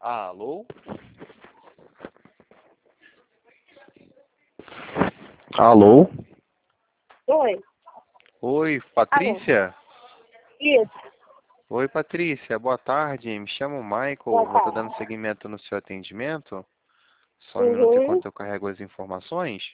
Alô? Alô? Oi. Oi, Patrícia? Alô. Isso. Oi, Patrícia. Boa tarde. Me chamo Michael. Boa Vou estar tarde. dando seguimento no seu atendimento. Só um minuto Uhum. enquanto eu carrego as informações.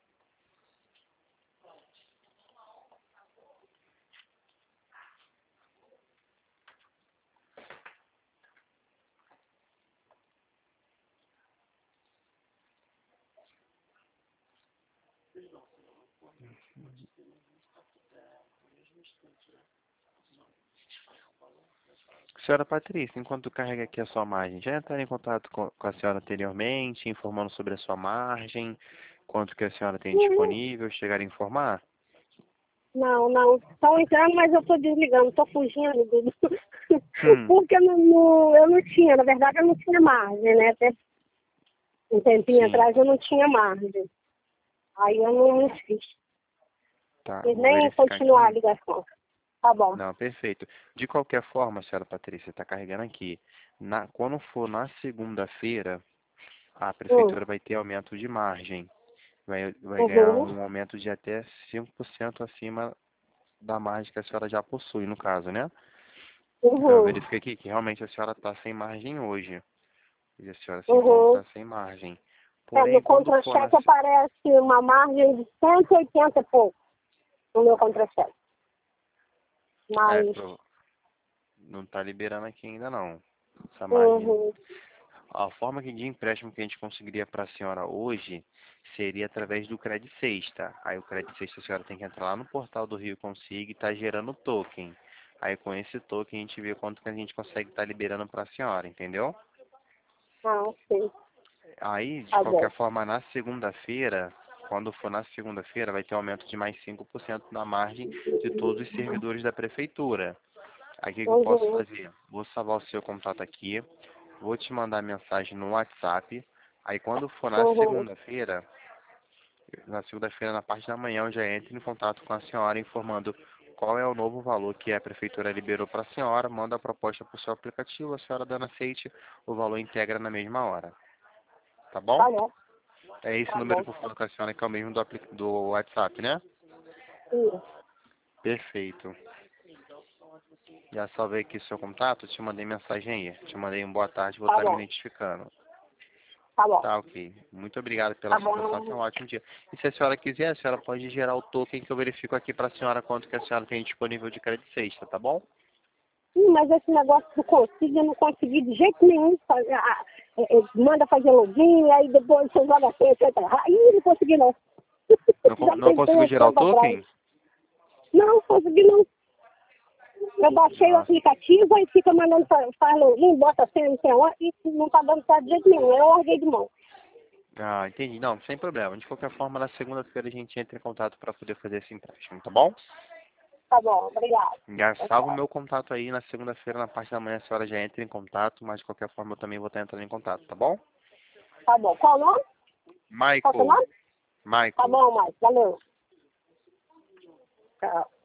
Senhora Patrícia, enquanto carrega aqui a sua margem, já entraram em contato com a senhora anteriormente, informando sobre a sua margem, quanto que a senhora tem Uhum. disponível, chegaram a informar? Não. Estão entrando, mas eu estou desligando, estou fugindo. Hum, Porque eu não tinha, na verdade eu não tinha margem, né? Até um tempinho sim, atrás eu não tinha margem. Aí eu não fiz. tá, Quis vou nem verificar continuar a aqui. ligação. Tá bom. Não, perfeito. De qualquer forma, senhora Patrícia, está carregando aqui. Quando for na segunda-feira, a Hum. prefeitura vai ter aumento de margem. Vai ganhar Uhum. um aumento de até 5% acima da margem que a senhora já possui, no caso, né? Então eu Uhum. verifiquei aqui que realmente a senhora está sem margem hoje. E a senhora se Uhum. encontra sem margem. No Porém, quando for contra-cheque aparece uma margem de 180 e pouco no meu contra-cheque. É, Mas, não está liberando aqui ainda não. Essa margem. uhum. A forma de empréstimo que a gente conseguiria para a senhora hoje seria através do Credit Sexta. Aí o Credit Sexta a senhora tem que entrar lá no portal do Rio Consigo e tá gerando token. Aí com esse token a gente vê quanto que a gente consegue estar liberando para a senhora, entendeu? Ah, sim. Aí, de Tá qualquer bom. forma, na segunda-feira, quando for na segunda-feira, vai ter um aumento de mais 5% na margem de todos os servidores da prefeitura. Aí o que que eu posso Uhum. fazer? Vou salvar o seu contato aqui, vou te mandar mensagem no WhatsApp. Aí quando for Uhum. na segunda-feira, na parte da manhã, eu já entro em contato com a senhora informando qual é o novo valor que a prefeitura liberou para a senhora, manda a proposta para o seu aplicativo, a senhora dando aceite, o valor integra na mesma hora. Tá bom? Tá bom. É esse Tá número bom. que eu falo com a senhora que é o mesmo do WhatsApp, né? Isso. Perfeito. Já salvei aqui o seu contato, te mandei mensagem aí. Te mandei um boa tarde, vou Tá estar me bom. identificando. Tá bom. Tá, ok. Muito obrigado pela Tá sua atenção. Tenha bom. um ótimo dia. E se a senhora quiser, a senhora pode gerar o token que eu verifico aqui para a senhora quanto que a senhora tem disponível de crédito sexta, tá bom? Sim, mas esse negócio do consigo eu não consegui de jeito nenhum fazer. Manda fazer login, aí depois você joga a senha, etc. Aí não consegui não. Já Não tentei conseguiu um gerar o tempo atrás. token? Não, consegui não. Eu baixei o Nossa. aplicativo, aí fica mandando faz login, bota a senha, não sei onde, e não tá dando certo de jeito nenhum. Eu larguei de mão. Ah, entendi. Não, sem problema. De qualquer forma, na segunda-feira a gente entra em contato para poder fazer esse empréstimo, tá bom? Tá bom, obrigado. Já Tchau, salva o tchau. meu contato aí, na segunda-feira, na parte da manhã, a senhora já entra em contato, mas de qualquer forma eu também vou estar entrando em contato, tá bom? Tá bom. Qual o nome? Qual o seu Michael, nome? Tá Michael. bom, Mike. Valeu. Tchau.